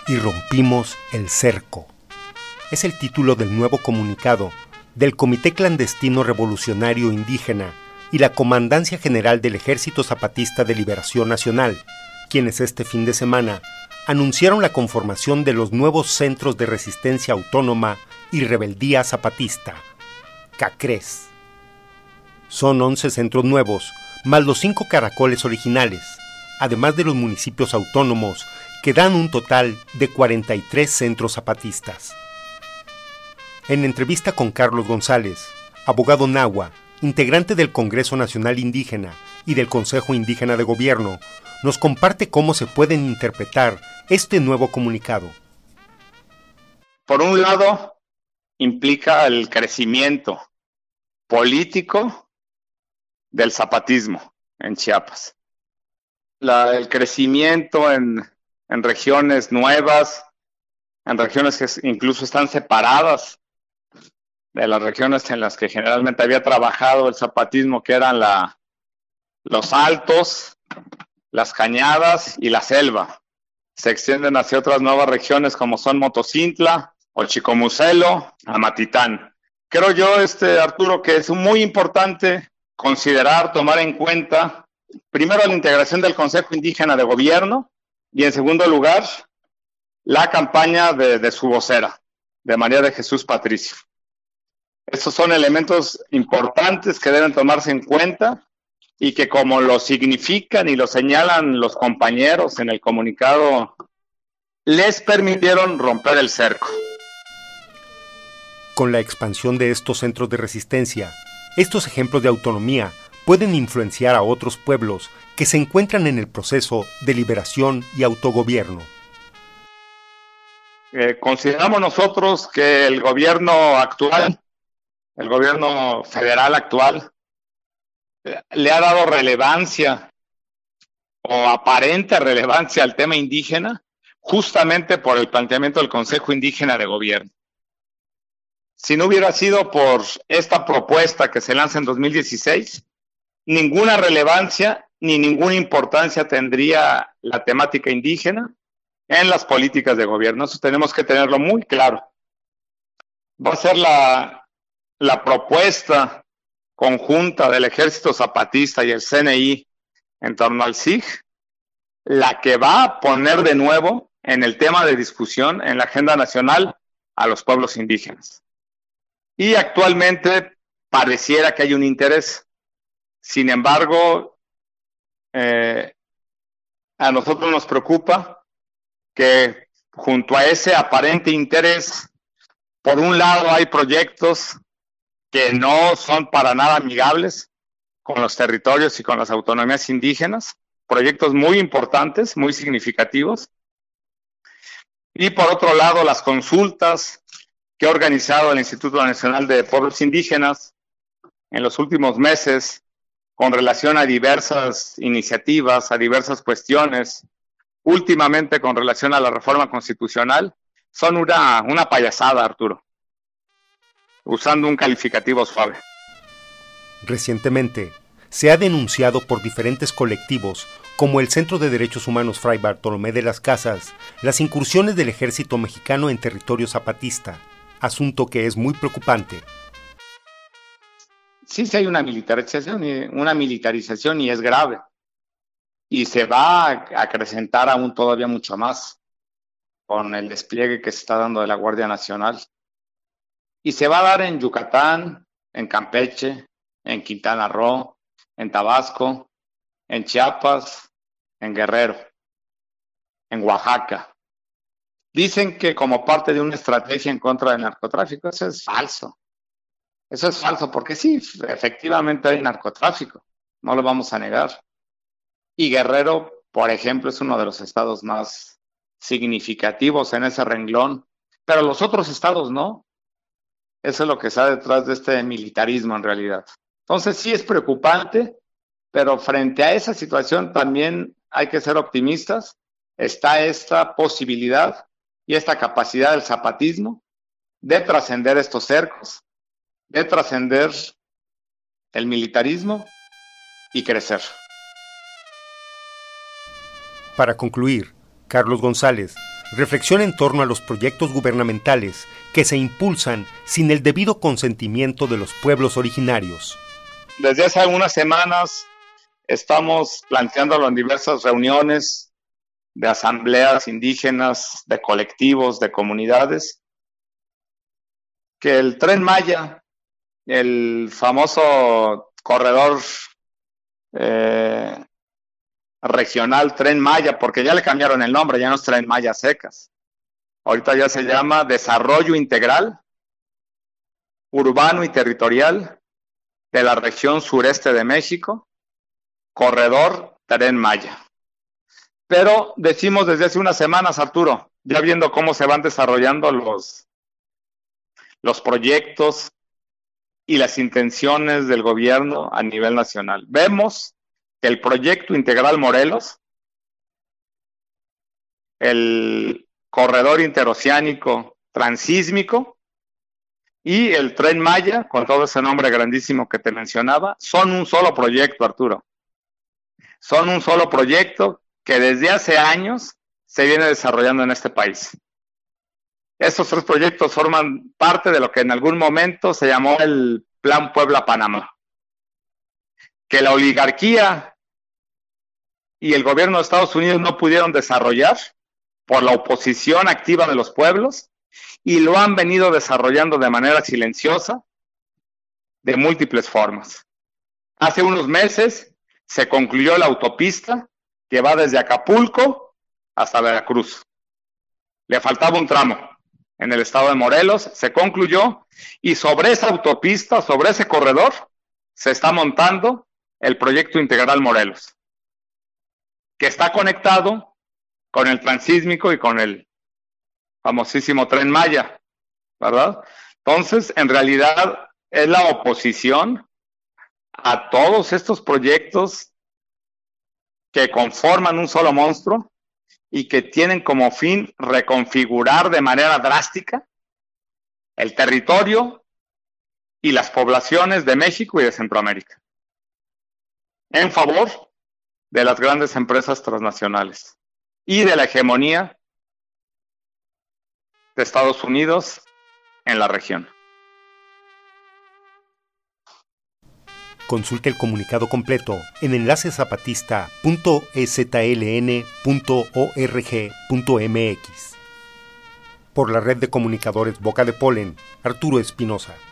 y rompimos el cerco. Es el título del nuevo comunicado del Comité Clandestino Revolucionario Indígena y la Comandancia General del Ejército Zapatista de Liberación Nacional, quienes este fin de semana anunciaron la conformación de los nuevos Centros de Resistencia Autónoma y Rebeldía Zapatista, CACRES. Son 11 centros nuevos, más los 5 caracoles originales, además de los municipios autónomos, que dan un total de 43 centros zapatistas. En entrevista con Carlos González, abogado nahua, integrante del Congreso Nacional Indígena y del Consejo Indígena de Gobierno, nos comparte cómo se pueden interpretar este nuevo comunicado. Por un lado, implica el crecimiento político del zapatismo en Chiapas. El crecimiento en regiones nuevas, en regiones que incluso están separadas de las regiones en las que generalmente había trabajado el zapatismo, que eran los altos, las cañadas y la selva. Se extienden hacia otras nuevas regiones como son Motocintla, Ochicomucelo, Amatitán. Creo yo, Arturo, que es muy importante considerar, tomar en cuenta, primero, la integración del Consejo Indígena de Gobierno y, en segundo lugar, la campaña de su vocera, de María de Jesús Patricio. Estos son elementos importantes que deben tomarse en cuenta y que, como lo significan y lo señalan los compañeros en el comunicado, les permitieron romper el cerco. Con la expansión de estos centros de resistencia, estos ejemplos de autonomía pueden influenciar a otros pueblos que se encuentran en el proceso de liberación y autogobierno. Consideramos nosotros que el gobierno actual, el gobierno federal actual, le ha dado relevancia o aparente relevancia al tema indígena justamente por el planteamiento del Consejo Indígena de Gobierno. Si no hubiera sido por esta propuesta que se lanza en 2016, ninguna relevancia ni ninguna importancia tendría la temática indígena en las políticas de gobierno. Eso tenemos que tenerlo muy claro. Va a ser la propuesta conjunta del Ejército Zapatista y el CNI en torno al SIG la que va a poner de nuevo en el tema de discusión en la agenda nacional a los pueblos indígenas. Y actualmente pareciera que hay un interés. Sin embargo, a nosotros nos preocupa que junto a ese aparente interés, por un lado hay proyectos que no son para nada amigables con los territorios y con las autonomías indígenas, proyectos muy importantes, muy significativos. Y por otro lado, las consultas que ha organizado el Instituto Nacional de Pueblos Indígenas en los últimos meses con relación a diversas iniciativas, a diversas cuestiones, últimamente con relación a la reforma constitucional, son una payasada, Arturo, usando un calificativo suave. Recientemente, se ha denunciado por diferentes colectivos, como el Centro de Derechos Humanos Fray Bartolomé de las Casas, las incursiones del ejército mexicano en territorio zapatista, asunto que es muy preocupante. Sí, hay una militarización y es grave. Y se va a acrecentar aún todavía mucho más con el despliegue que se está dando de la Guardia Nacional. Y se va a dar en Yucatán, en Campeche, en Quintana Roo, en Tabasco, en Chiapas, en Guerrero, en Oaxaca. Dicen que como parte de una estrategia en contra del narcotráfico. Eso es falso. Eso es falso porque sí, efectivamente hay narcotráfico, no lo vamos a negar. Y Guerrero, por ejemplo, es uno de los estados más significativos en ese renglón, pero los otros estados no. Eso es lo que está detrás de este militarismo en realidad. Entonces sí es preocupante, pero frente a esa situación también hay que ser optimistas. Está esta posibilidad y esta capacidad del zapatismo de trascender estos cercos, de trascender el militarismo y crecer. Para concluir, Carlos González reflexiona en torno a los proyectos gubernamentales que se impulsan sin el debido consentimiento de los pueblos originarios. Desde hace algunas semanas estamos planteándolo en diversas reuniones de asambleas indígenas, de colectivos, de comunidades, que el Tren Maya, el famoso corredor regional Tren Maya, porque ya le cambiaron el nombre, ya no es Tren Maya Secas. Ahorita ya se llama Desarrollo Integral, Urbano y Territorial de la región sureste de México, Corredor Tren Maya. Pero decimos desde hace unas semanas, Arturo, ya viendo cómo se van desarrollando los proyectos y las intenciones del gobierno a nivel nacional. Vemos que el proyecto integral Morelos, el corredor interoceánico transísmico y el Tren Maya, con todo ese nombre grandísimo que te mencionaba, son un solo proyecto, Arturo. Son un solo proyecto que desde hace años se viene desarrollando en este país. Estos tres proyectos forman parte de lo que en algún momento se llamó el Plan Puebla-Panamá. Que la oligarquía y el gobierno de Estados Unidos no pudieron desarrollar por la oposición activa de los pueblos y lo han venido desarrollando de manera silenciosa de múltiples formas. Hace unos meses se concluyó la autopista que va desde Acapulco hasta Veracruz. Le faltaba un tramo en el estado de Morelos, se concluyó y sobre esa autopista, sobre ese corredor, se está montando el proyecto integral Morelos, que está conectado con el transísmico y con el famosísimo Tren Maya, ¿verdad? Entonces, en realidad, es la oposición a todos estos proyectos que conforman un solo monstruo y que tienen como fin reconfigurar de manera drástica el territorio y las poblaciones de México y de Centroamérica, en favor de las grandes empresas transnacionales y de la hegemonía de Estados Unidos en la región. Consulte el comunicado completo en enlacezapatista.szln.org.mx. Por la red de comunicadores Boca de Polen, Arturo Espinosa.